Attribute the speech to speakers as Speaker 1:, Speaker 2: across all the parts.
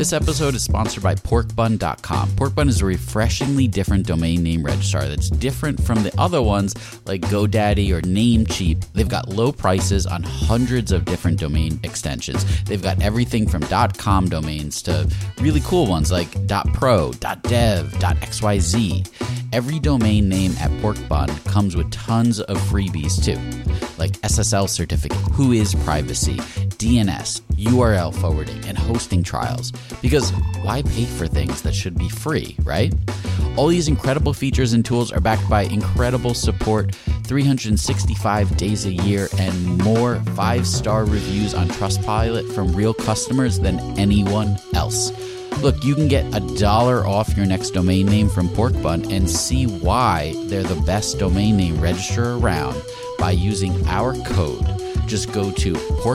Speaker 1: This episode is sponsored by porkbun.com. Porkbun is a refreshingly different domain name registrar that's different from the other ones like GoDaddy or Namecheap. They've got low prices on hundreds of different domain extensions. They've got everything from .com domains to really cool ones like .pro, .dev, .xyz. Every domain name at Porkbun comes with tons of freebies too, like SSL certificate, whois privacy, DNS, URL forwarding, and hosting trials. Because why pay for things that should be free, right? All these incredible features and tools are backed by incredible support, 365 days a year, and more 5-star reviews on Trustpilot from real customers than anyone else. Look, you can get $1 off your next domain name from Porkbun and see why they're the best domain name registrar around by using our code. Just go to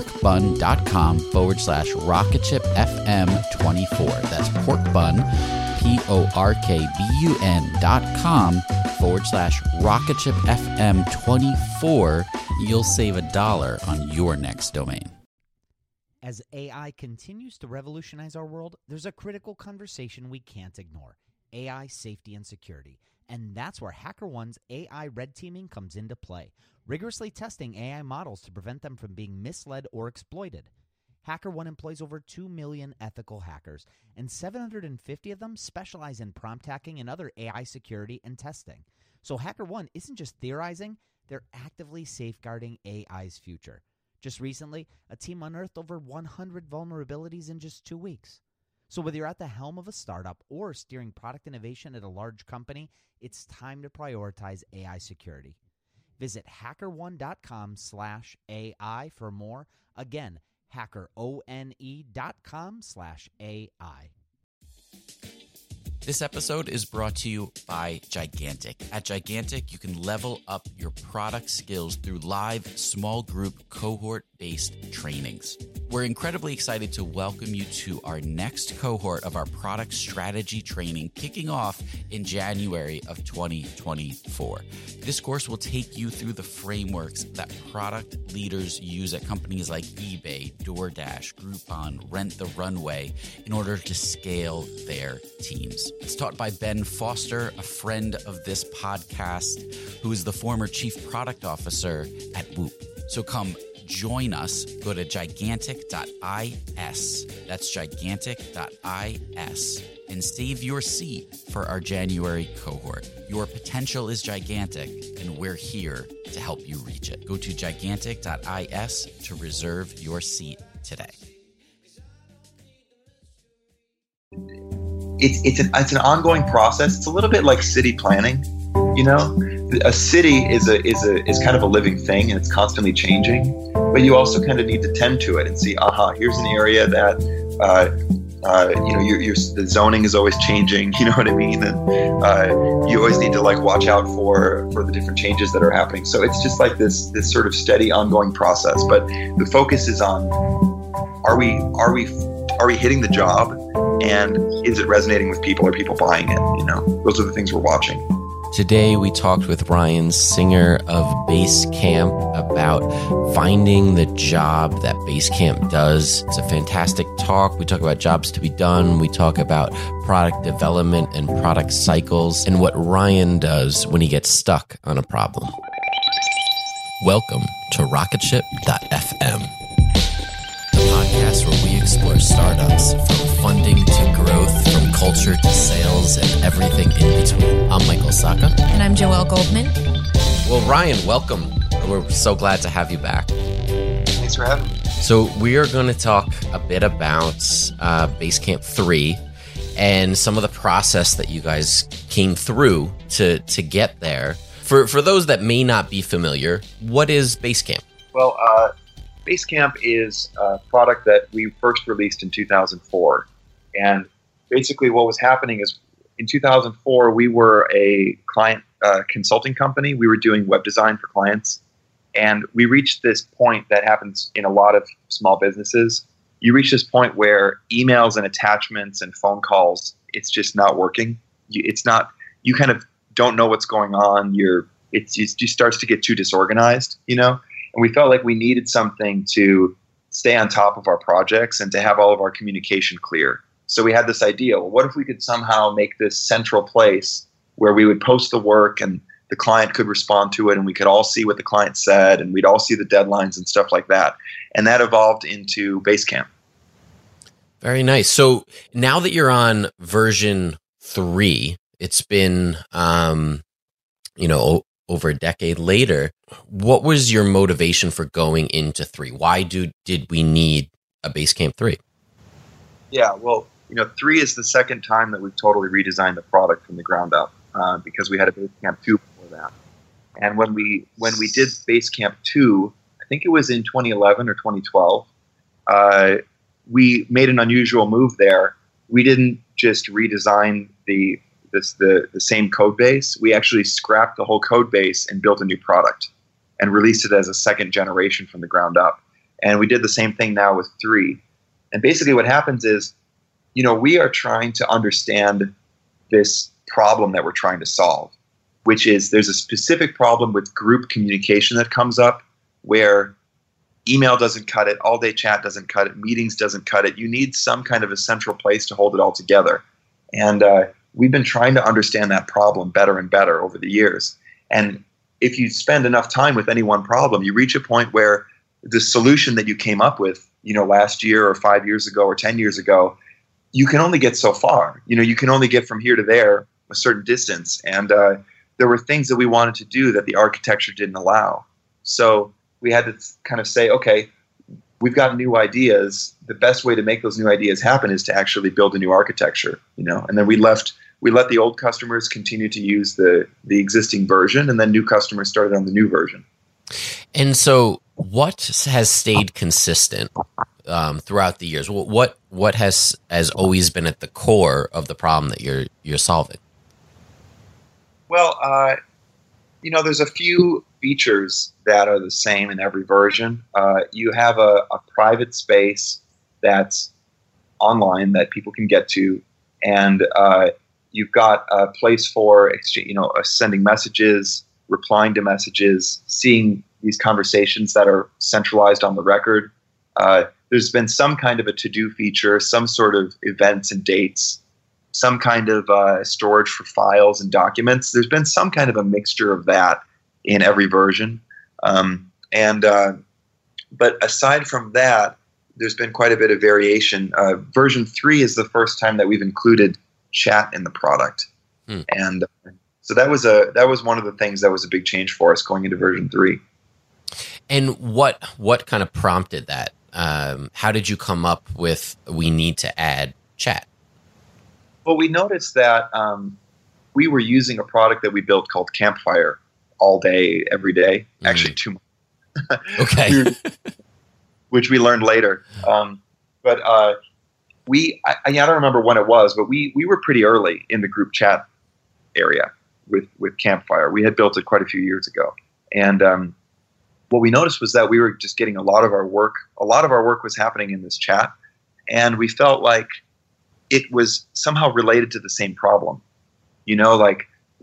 Speaker 1: porkbun.com/rocketshipfm24. That's porkbun, porkbun.com/rocketshipfm24. You'll save $1 on your next domain.
Speaker 2: As AI continues to revolutionize our world, there's a critical conversation we can't ignore: AI safety and security. And that's where HackerOne's AI red teaming comes into play, rigorously testing AI models to prevent them from being misled or exploited. HackerOne employs over 2 million ethical hackers, and 750 of them specialize in prompt hacking and other AI security and testing. So HackerOne isn't just theorizing, they're actively safeguarding AI's future. Just recently, a team unearthed over 100 vulnerabilities in just 2 weeks. So whether you're at the helm of a startup or steering product innovation at a large company, it's time to prioritize AI security. Visit hackerone.com/AI for more. Again, hackerone.com/AI.
Speaker 1: This episode is brought to you by Gigantic. At Gigantic, you can level up your product skills through live, small group, cohort-based trainings. We're incredibly excited to welcome you to our next cohort of our product strategy training, kicking off in January of 2024. This course will take you through the frameworks that product leaders use at companies like eBay, DoorDash, Groupon, Rent the Runway in order to scale their teams. It's taught by Ben Foster, a friend of this podcast, who is the former chief product officer at Whoop. So come join us. Go to gigantic.is. That's gigantic.is. And save your seat for our January cohort. Your potential is gigantic, and we're here to help you reach it. Go to gigantic.is to reserve your seat today.
Speaker 3: It's an ongoing process. It's a little bit like city planning. You know, a city is kind of a living thing, and it's constantly changing. But you also kind of need to tend to it and see, here's an area that the zoning is always changing. You know what I mean? And you always need to watch out for the different changes that are happening. So it's just like this sort of steady, ongoing process. But the focus is on are we hitting the job, and is it resonating with people? Are people buying it? You know, those are the things we're watching.
Speaker 4: Today we talked with Ryan Singer of Basecamp about finding the job that Basecamp does. It's a fantastic talk. We talk about jobs to be done. We talk about product development and product cycles and what Ryan does when he gets stuck on a problem. Welcome to Rocketship.fm, the podcast where we explore startups from funding to growth, from culture to sales, and everything in between. I'm Michael Sacca.
Speaker 5: And I'm Joelle Goldman.
Speaker 4: Well, Ryan, welcome. We're so glad to have you back.
Speaker 3: Thanks for having me.
Speaker 4: So we are going to talk a bit about Basecamp 3 and some of the process that you guys came through to get there. For those that may not be familiar, what is Basecamp?
Speaker 3: Well, Basecamp is a product that we first released in 2004. And basically what was happening is in 2004, we were a client consulting company. We were doing web design for clients. And we reached this point that happens in a lot of small businesses. You reach this point where emails and attachments and phone calls, it's just not working. You kind of don't know what's going on. It just starts to get too disorganized, you know? And we felt like we needed something to stay on top of our projects and to have all of our communication clear. So we had this idea, well, what if we could somehow make this central place where we would post the work and the client could respond to it and we could all see what the client said and we'd all see the deadlines and stuff like that. And that evolved into Basecamp.
Speaker 4: Very nice. So now that you're on version 3, it's been, over a decade later. What was your motivation for going into 3? Why did we need a Basecamp 3?
Speaker 3: Yeah, well, 3 is the second time that we've totally redesigned the product from the ground up, because we had a Basecamp 2 before that. And when we did Basecamp 2, I think it was in 2011 or 2012, we made an unusual move there. We didn't just redesign the same code base. We actually scrapped the whole code base and built a new product and released it as a second generation from the ground up. And we did the same thing now with 3. And basically what happens is, we are trying to understand this problem that we're trying to solve, which is there's a specific problem with group communication that comes up where email doesn't cut it, all-day chat doesn't cut it, meetings doesn't cut it. You need some kind of a central place to hold it all together. And we've been trying to understand that problem better and better over the years. And if you spend enough time with any one problem, you reach a point where the solution that you came up with, last year or 5 years ago or 10 years ago, you can only get so far. You can only get from here to there a certain distance. And there were things that we wanted to do that the architecture didn't allow. So we had to kind of say, okay, we've got new ideas. The best way to make those new ideas happen is to actually build a new architecture, and then we let the old customers continue to use the existing version, and then new customers started on the new version.
Speaker 4: And so what has stayed consistent throughout the years? What has always been at the core of the problem that you're solving?
Speaker 3: Well, there's a few features that are the same in every version. You have a private space that's online that people can get to, and you've got a place for sending messages, replying to messages, seeing these conversations that are centralized on the record. There's been some kind of a to-do feature, some sort of events and dates, some kind of storage for files and documents. There's been some kind of a mixture of that in every version. But aside from that, there's been quite a bit of variation. Version 3 is the first time that we've included chat in the product. And so that was one of the things that was a big change for us going into version 3.
Speaker 4: And what kind of prompted that? How did you come up with we need to add chat?
Speaker 3: Well, we noticed that we were using a product that we built called Campfire all day, every day, actually 2 months.
Speaker 4: Okay.
Speaker 3: Which we learned later. I don't remember when it was, but we were pretty early in the group chat area with Campfire. We had built it quite a few years ago. And what we noticed was that we were just getting a lot of our work was happening in this chat. And we felt like it was somehow related to the same problem. A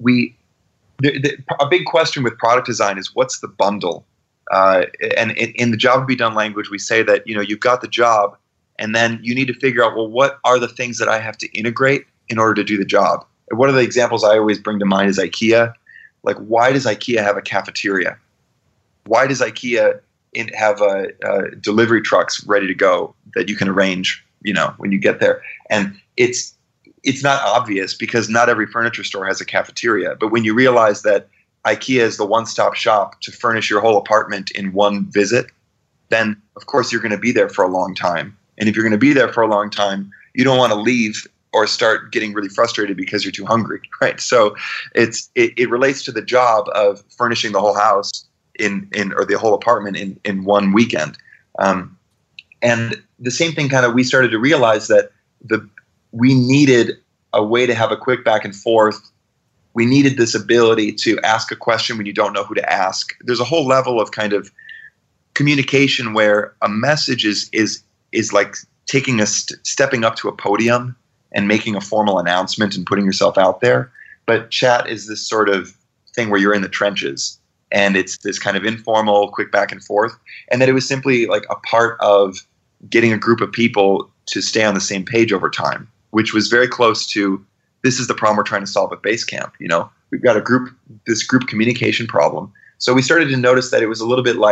Speaker 3: big question with product design is what's the bundle? And in the job to be done language, we say that, you've got the job and then you need to figure out, well, what are the things that I have to integrate in order to do the job? And one of the examples I always bring to mind is IKEA. Like, why does IKEA have a cafeteria? Why does IKEA have delivery trucks ready to go that you can arrange, when you get there? And it's not obvious because not every furniture store has a cafeteria. But when you realize that IKEA is the one-stop shop to furnish your whole apartment in one visit, then of course you're going to be there for a long time. And if you're going to be there for a long time, you don't want to leave or start getting really frustrated because you're too hungry, right? So it relates to the job of furnishing the whole house or the whole apartment in one weekend. And the same thing we started to realize that we needed a way to have a quick back and forth. We needed this ability to ask a question when you don't know who to ask. There's a whole level of kind of communication where a message is like stepping up to a podium and making a formal announcement and putting yourself out there. But chat is this sort of thing where you're in the trenches and it's this kind of informal, quick back and forth. And that it was simply like a part of getting a group of people to stay on the same page over time, which was very close to, this is the problem we're trying to solve at Basecamp. We've got this group communication problem. So we started to notice that it was a little bit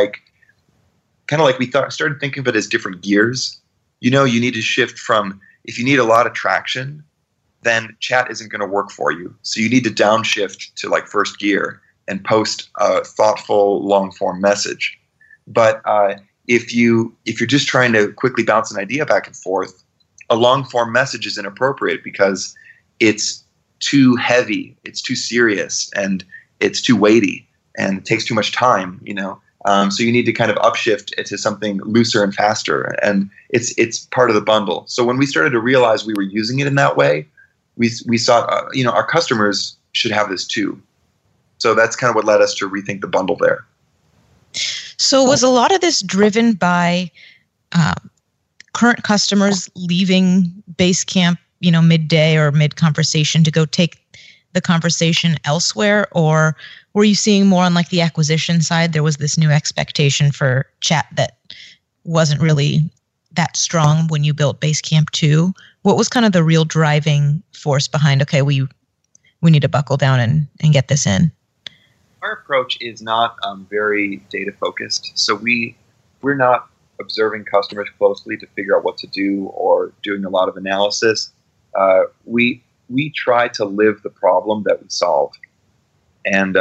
Speaker 3: started thinking of it as different gears. You need to shift from, if you need a lot of traction, then chat isn't going to work for you. So you need to downshift to like first gear and post a thoughtful, long-form message. But if you're just trying to quickly bounce an idea back and forth, a long-form message is inappropriate because it's too heavy, it's too serious, and it's too weighty, and it takes too much time. So you need to kind of upshift it to something looser and faster, and it's part of the bundle. So when we started to realize we were using it in that way, we saw our customers should have this too. So that's kind of what led us to rethink the bundle there.
Speaker 5: So was a lot of this driven by current customers leaving Basecamp, midday or mid-conversation to go take the conversation elsewhere? Or were you seeing more on like the acquisition side? There was this new expectation for chat that wasn't really that strong when you built Basecamp 2. What was kind of the real driving force behind, okay, we need to buckle down and get this in?
Speaker 3: Our approach is not very data focused. So we're not observing customers closely to figure out what to do or doing a lot of analysis. We try to live the problem that we solve. And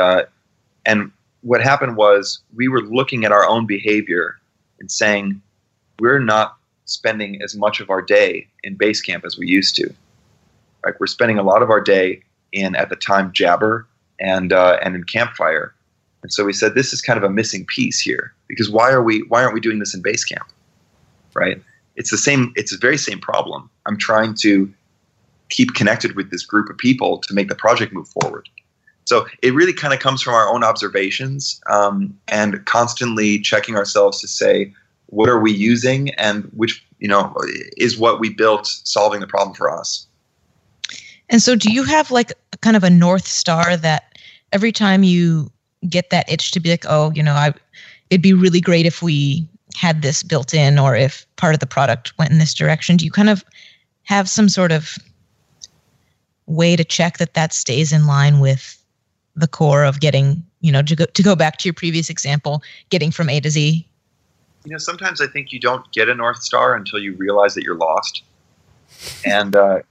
Speaker 3: what happened was we were looking at our own behavior and saying, we're not spending as much of our day in Basecamp as we used to. Right? We're spending a lot of our day in, at the time, Jabber and in Campfire. And so we said, this is kind of a missing piece here, because why aren't we doing this in Basecamp? Right? It's the very same problem. I'm trying to keep connected with this group of people to make the project move forward. So it really kind of comes from our own observations and constantly checking ourselves to say, what are we using, and which is what we built solving the problem for us.
Speaker 5: And so do you have like kind of a North Star that every time you get that itch to be like, it'd be really great if we had this built in, or if part of the product went in this direction? Do you kind of have some sort of way to check that stays in line with the core of getting, to go back to your previous example, getting from A to Z?
Speaker 3: Sometimes I think you don't get a North Star until you realize that you're lost. And I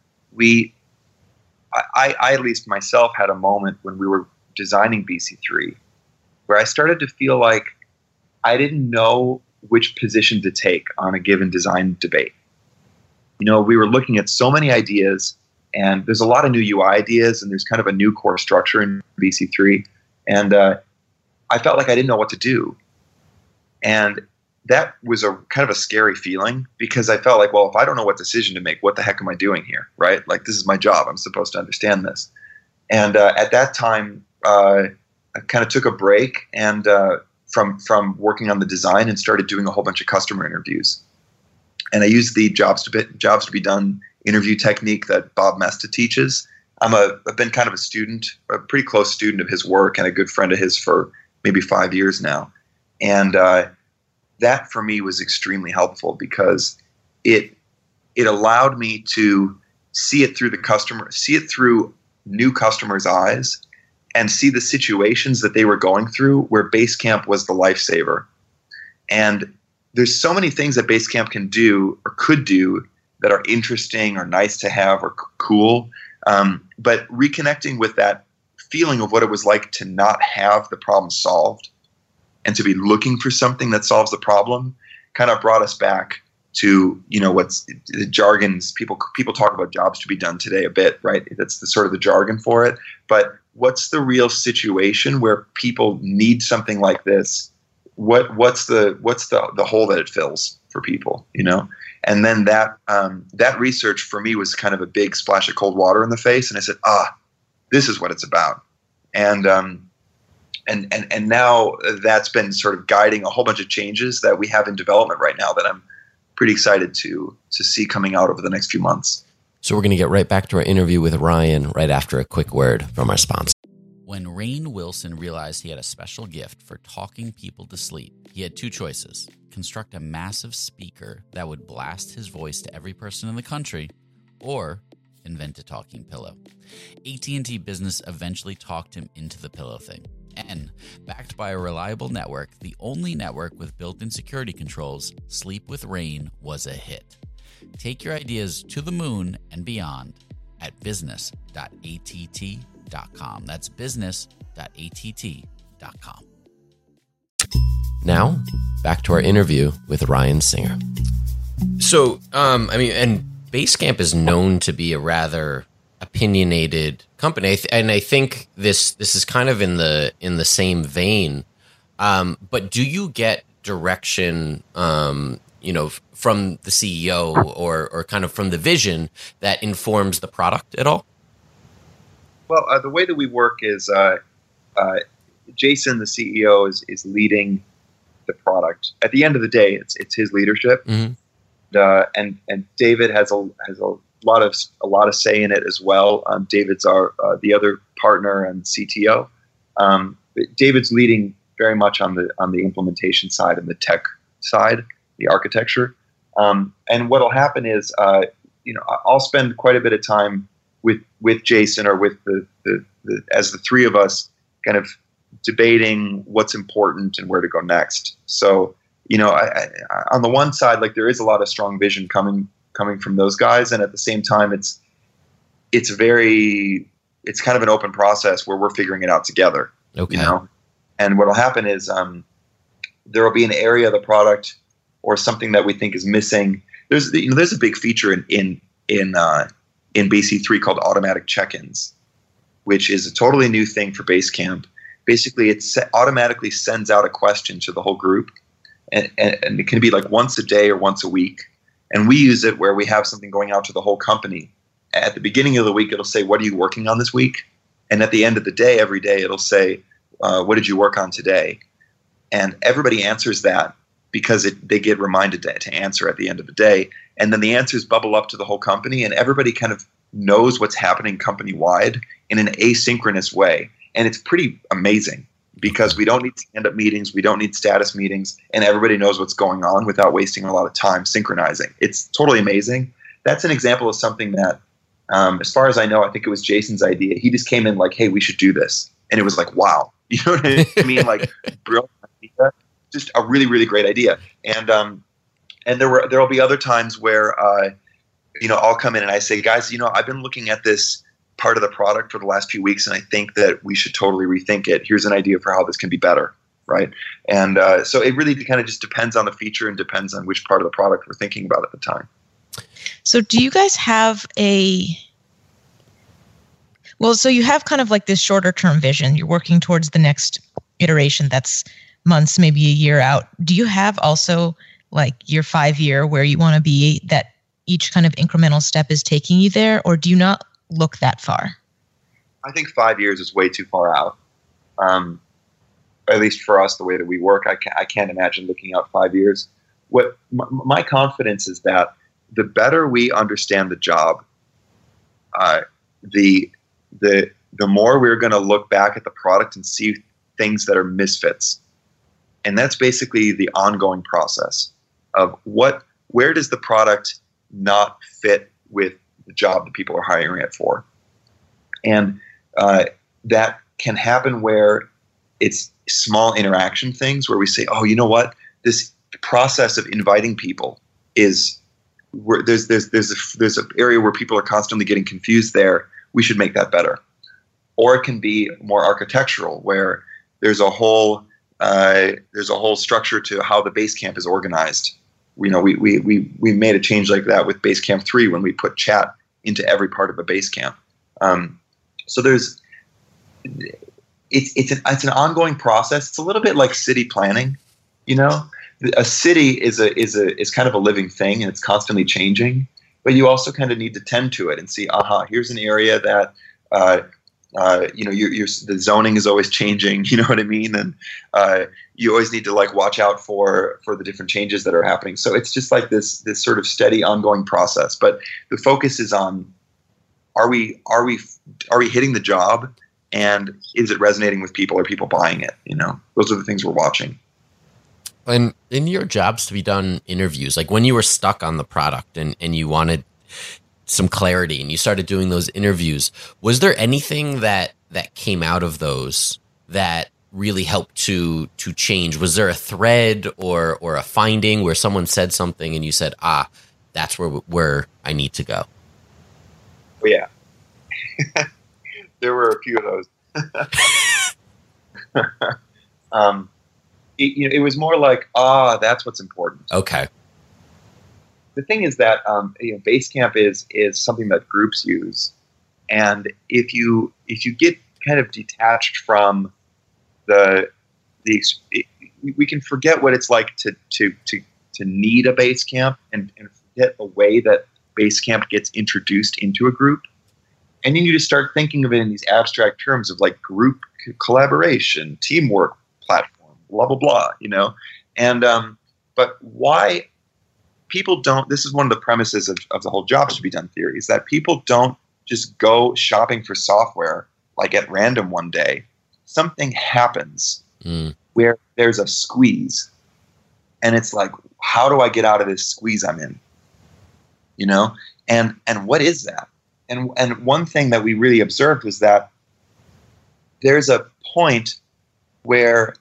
Speaker 3: at least myself had a moment when we were designing BC3 where I started to feel like I didn't know which position to take on a given design debate. We were looking at so many ideas, and there's a lot of new UI ideas, and there's kind of a new core structure in BC3. And I felt like I didn't know what to do. And that was a kind of a scary feeling, because I felt like, well, if I don't know what decision to make, what the heck am I doing here, right? Like, this is my job. I'm supposed to understand this. And at that time, I kind of took a break and from working on the design, and started doing a whole bunch of customer interviews. And I used the jobs to be done interview technique that Bob Mesta teaches. I've been kind of a pretty close student of his work, and a good friend of his for maybe 5 years now. And that for me was extremely helpful, because it allowed me to see it through new customers' eyes, and see the situations that they were going through where Basecamp was the lifesaver. And there's so many things that Basecamp can do or could do that are interesting or nice to have or cool. But reconnecting with that feeling of what it was like to not have the problem solved and to be looking for something that solves the problem kind of brought us back to, what's the jargons. People talk about jobs to be done today a bit, right? That's the sort of the jargon for it. But what's the real situation where people need something like this? What's the hole that it fills for people, And then that research for me was kind of a big splash of cold water in the face, and I said, this is what it's about. And now that's been sort of guiding a whole bunch of changes that we have in development right now that I'm pretty excited to see coming out over the next few months.
Speaker 4: So we're going to get right back to our interview with Ryan right after a quick word from our sponsor.
Speaker 1: When Rainn Wilson realized he had a special gift for talking people to sleep, he had two choices: construct a massive speaker that would blast his voice to every person in the country, or invent a talking pillow. AT&T Business eventually talked him into the pillow thing. And, backed by a reliable network, the only network with built-in security controls, Sleep with Rainn was a hit. Take your ideas to the moon and beyond at business.att.com. That's business.att.com.
Speaker 4: Now, back to our interview with Ryan Singer. So, and Basecamp is known to be a rather opinionated company, and I think this is kind of in the same vein. But do you get direction, from the CEO or kind of from the vision that informs the product at all?
Speaker 3: Well, the way that we work is Jason, the CEO, is leading the product. At the end of the day, it's his leadership.
Speaker 4: Mm-hmm.
Speaker 3: And David has a lot of say in it as well. David's our the other partner and CTO. David's leading very much on the implementation side and the tech side, the architecture. And what'll happen is, I'll spend quite a bit of time with Jason or with the as the three of us kind of debating what's important and where to go next. So, on the one side, like, there is a lot of strong vision coming from those guys, and at the same time, it's kind of an open process where we're figuring it out together.
Speaker 4: Okay.
Speaker 3: And what'll happen is there will be an area of the product or something that we think is missing. There's a big feature in BC3 called automatic check-ins, which is a totally new thing for Basecamp. Basically, it automatically sends out a question to the whole group, and it can be like once a day or once a week. And we use it where we have something going out to the whole company. At the beginning of the week, it'll say, "What are you working on this week?" And at the end of the day, every day, it'll say, "What did you work on today?" And everybody answers that because they get reminded to answer at the end of the day. And then the answers bubble up to the whole company, and everybody kind of knows what's happening company-wide in an asynchronous way. And it's pretty amazing because we don't need stand-up meetings, we don't need status meetings, and everybody knows what's going on without wasting a lot of time synchronizing. It's totally amazing. That's an example of something that, as far as I know, I think it was Jason's idea. He just came in like, "Hey, we should do this." And it was like, wow. You know what I mean? Like, brilliant idea. Just a really, really great idea. And there'll be other times where, I'll come in and I say, "Guys, I've been looking at this part of the product for the last few weeks, and I think that we should totally rethink it. Here's an idea for how this can be better," right? And so it really kind of just depends on the feature and depends on which part of the product we're thinking about at the time.
Speaker 5: So do you guys have so you have kind of like this shorter term vision. You're working towards the next iteration that's months, maybe a year out. Do you have also like your 5-year where you want to be, that each kind of incremental step is taking you there, or do you not look that far?
Speaker 3: I think 5 years is way too far out. At least for us, the way that we work, I can't imagine looking out 5 years. What my confidence is that the better we understand the job, the more we're going to look back at the product and see things that are misfits. And that's basically the ongoing process of where does the product not fit with the job that people are hiring it for. And that can happen where it's small interaction things where we say, "Oh, you know what? This process of inviting people is where there's an area where people are constantly getting confused there. We should make that better." Or it can be more architectural, where there's a whole structure to how the Basecamp is organized. We made a change like that with Basecamp 3 when we put chat into every part of a Basecamp. So it's an ongoing process. It's a little bit like city planning. A city is kind of a living thing, and it's constantly changing. But you also kind of need to tend to it and see, here's an area that the zoning is always changing. You know what I mean? And you always need to watch out for the different changes that are happening. So it's just like this sort of steady, ongoing process. But the focus is on, are we hitting the job, And is it resonating with people? Are people buying it? Those are the things we're watching.
Speaker 4: And in your jobs to be done interviews, like when you were stuck on the product and you wanted some clarity and you started doing those interviews, was there anything that came out of those that really helped to change? Was there a thread or a finding where someone said something and you said, that's where I need to go?
Speaker 3: Oh, yeah. There were a few of those. It was more like, that's what's important.
Speaker 4: Okay.
Speaker 3: The thing is that Basecamp is something that groups use, and if you get kind of detached from we can forget what it's like to need a Basecamp and forget the way that Basecamp gets introduced into a group. And you need to start thinking of it in these abstract terms of like group collaboration, teamwork platform, blah, blah, blah, And, but why people don't, this is one of the premises of the whole jobs to be done theory, is that people don't just go shopping for software like at random one day. Something happens where there's a squeeze. And it's like, how do I get out of this squeeze I'm in? And what is that? And one thing that we really observed was that there's a point where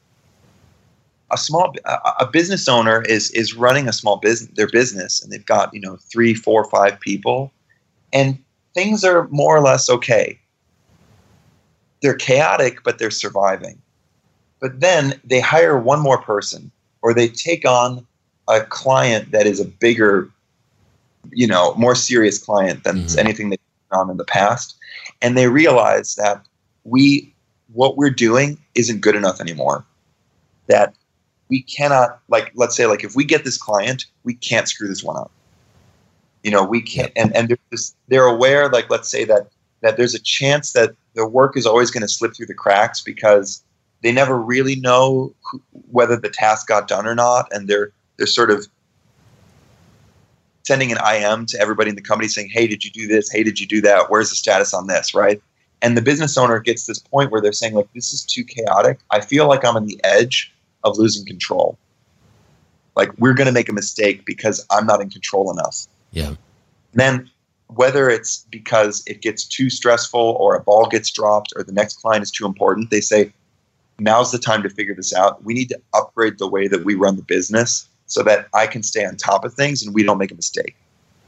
Speaker 3: a business owner is running a small business, their business, and they've got 3, 4, 5 people, and things are more or less okay. They're chaotic, but they're surviving. But then they hire one more person, or they take on a client that is a bigger, more serious client than anything they've done on in the past. And they realize that what we're doing isn't good enough anymore. That we cannot, let's say, if we get this client, we can't screw this one up. We can't, and they're aware, let's say that there's a chance that their work is always going to slip through the cracks because they never really know whether the task got done or not. And they're sort of sending an IM to everybody in the company saying, hey, did you do this? Hey, did you do that? Where's the status on this, right? And the business owner gets this point where they're saying, this is too chaotic. I feel like I'm on the edge of losing control. We're going to make a mistake because I'm not in control enough.
Speaker 4: Yeah.
Speaker 3: And then whether it's because it gets too stressful or a ball gets dropped or the next client is too important, they say, now's the time to figure this out. We need to upgrade the way that we run the business so that I can stay on top of things and we don't make a mistake.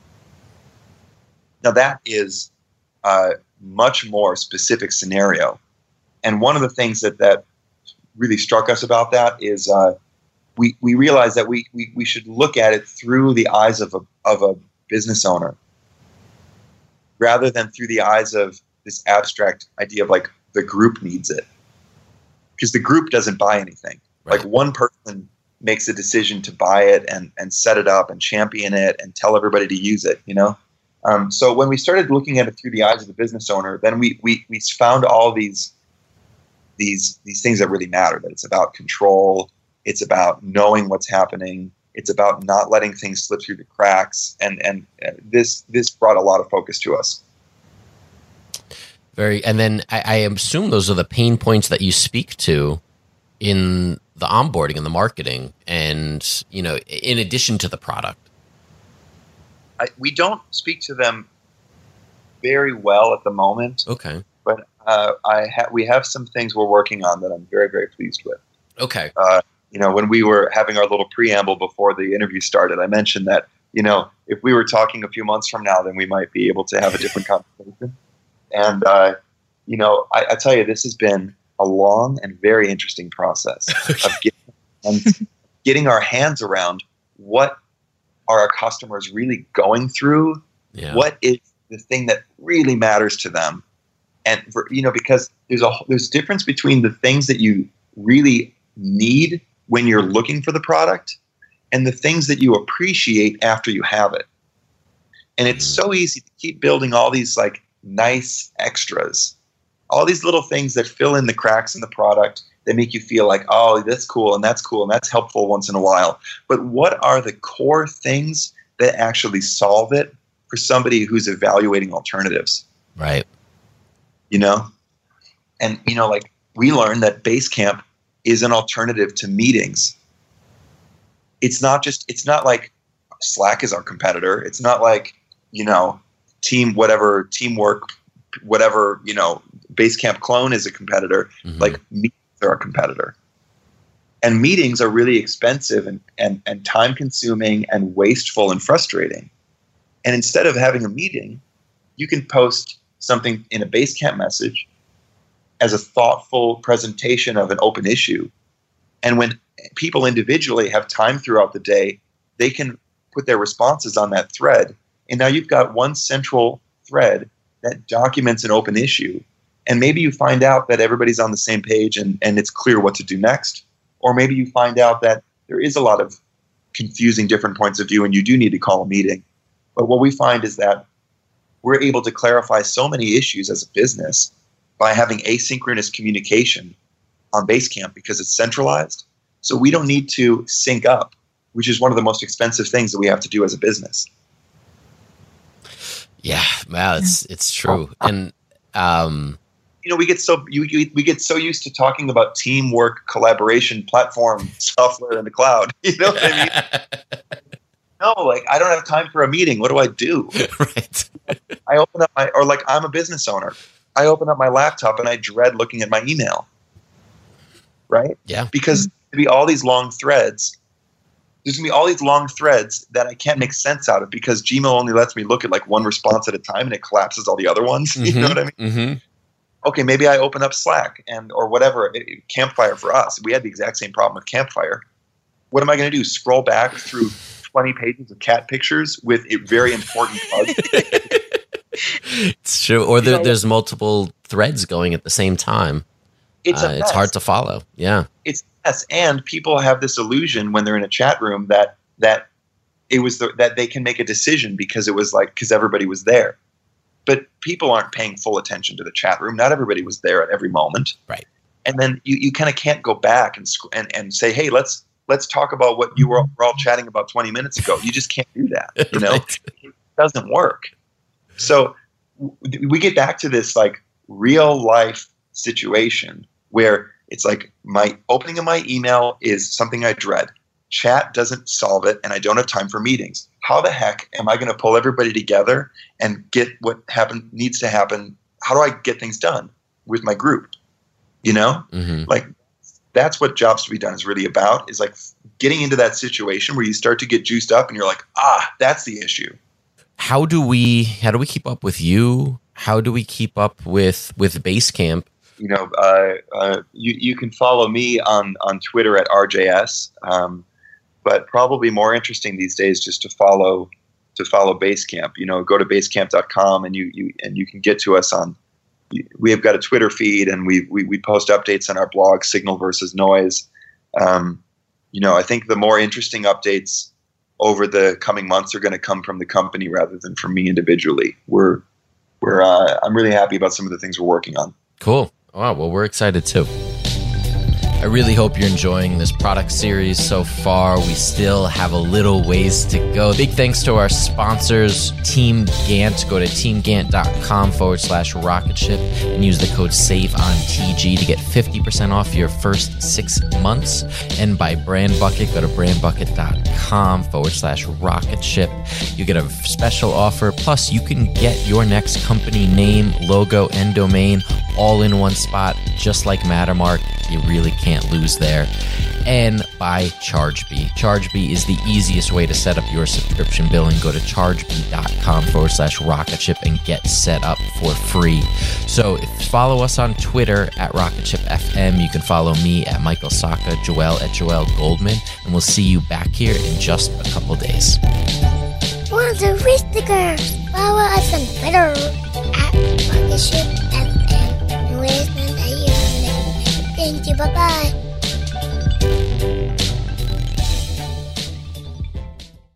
Speaker 3: Now that is a much more specific scenario. And one of the things that really struck us about that is we realized that we should look at it through the eyes of a business owner rather than through the eyes of this abstract idea of the group needs it. Because the group doesn't buy anything. Right. One person makes a decision to buy it and set it up and champion it and tell everybody to use it, So when we started looking at it through the eyes of the business owner, then we found all these things that really matter, that it's about control, it's about knowing what's happening, it's about not letting things slip through the cracks, and this brought a lot of focus to us.
Speaker 4: And then I assume those are the pain points that you speak to in the onboarding and the marketing and, in addition to the product.
Speaker 3: We don't speak to them very well at the moment.
Speaker 4: Okay.
Speaker 3: But we have some things we're working on that I'm very, very pleased with.
Speaker 4: Okay.
Speaker 3: When we were having our little preamble before the interview started, I mentioned that, if we were talking a few months from now, then we might be able to have a different conversation. And, I tell you, this has been a long and very interesting process of getting our hands around what are our customers really going through, what is the thing that really matters to them. And, because there's a difference between the things that you really need when you're looking for the product and the things that you appreciate after you have it. And it's so easy to keep building all these nice extras, all these little things that fill in the cracks in the product that make you feel like, oh, that's cool and that's helpful once in a while. But what are the core things that actually solve it for somebody who's evaluating alternatives?
Speaker 4: Right.
Speaker 3: And, like we learned that Basecamp is an alternative to meetings. It's not like Slack is our competitor. It's not like, teamwork, whatever, Basecamp clone is a competitor. Mm-hmm. Like meetings are a competitor. And meetings are really expensive and time consuming and wasteful and frustrating. And instead of having a meeting, you can post something in a Basecamp message as a thoughtful presentation of an open issue. And when people individually have time throughout the day, they can put their responses on that thread. And now you've got one central thread that documents an open issue. And maybe you find out that everybody's on the same page and it's clear what to do next. Or maybe you find out that there is a lot of confusing different points of view and you do need to call a meeting. But what we find is that we're able to clarify so many issues as a business by having asynchronous communication on Basecamp because it's centralized. So we don't need to sync up, which is one of the most expensive things that we have to do as a business.
Speaker 4: Yeah, wow, it's true. And
Speaker 3: we get so used to talking about teamwork, collaboration, platform, software in the cloud. You know what I mean? No, like I don't have time for a meeting. What do I do?
Speaker 4: Right.
Speaker 3: I open up I'm a business owner. I open up my laptop and I dread looking at my email. Right?
Speaker 4: Yeah.
Speaker 3: Because there's going to be all these long threads. There's going to be all these long threads that I can't make sense out of because Gmail only lets me look at like one response at a time and it collapses all the other ones. Mm-hmm. You know what I mean?
Speaker 4: Mm-hmm.
Speaker 3: Okay, maybe I open up Slack or whatever. Campfire for us. We had the exact same problem with Campfire. What am I going to do? Scroll back through 20 pages of cat pictures with a very important bug?
Speaker 4: It's true. Or there's multiple threads going at the same time. It's hard to follow. Yeah.
Speaker 3: It's a mess. And people have this illusion when they're in a chat room that it was that they can make a decision because everybody was there. But people aren't paying full attention to the chat room. Not everybody was there at every moment.
Speaker 4: Right.
Speaker 3: And then you kind of can't go back and say, hey, let's talk about what you were all chatting about 20 minutes ago. You just can't do that. Right. It doesn't work. So we get back to this like real life situation where it's like my opening of my email is something I dread. Chat doesn't solve it, and I don't have time for meetings. How the heck am I going to pull everybody together and get what needs to happen? How do I get things done with my group?
Speaker 4: Mm-hmm.
Speaker 3: Like that's what Jobs to be Done is really about, is like getting into that situation where you start to get juiced up and you're like, that's the issue.
Speaker 4: How do we keep up with you? How do we keep up with Basecamp?
Speaker 3: You can follow me on Twitter at RJS. But probably more interesting these days just to follow Basecamp. Go to basecamp.com and you can get to us on. We have got a Twitter feed and we post updates on our blog, Signal versus Noise. I think the more interesting updates over the coming months are going to come from the company rather than from me individually. I'm really happy about some of the things we're working on.
Speaker 4: Cool. Wow. Well, we're excited too. I really hope you're enjoying this product series so far. We still have a little ways to go. Big thanks to our sponsors, Team Gantt. Go to teamgantt.com/rocketship and use the code SAVEONTG to get 50% off your first 6 months. And by Brand Bucket, go to brandbucket.com/rocketship. You get a special offer. Plus, you can get your next company name, logo, and domain all in one spot, just like Mattermark. You really can't lose there. And by ChargeBee. ChargeBee is the easiest way to set up your subscription billing. Go to chargebee.com/rocketship and get set up for free. So follow us on Twitter at RocketShipFM. You can follow me at Michael Saka, Joel at Joel Goldman, and we'll see you back here in just a couple days.
Speaker 6: Want to reach the girls? Follow us on Twitter at RocketShipFM. Thank you. Bye-bye.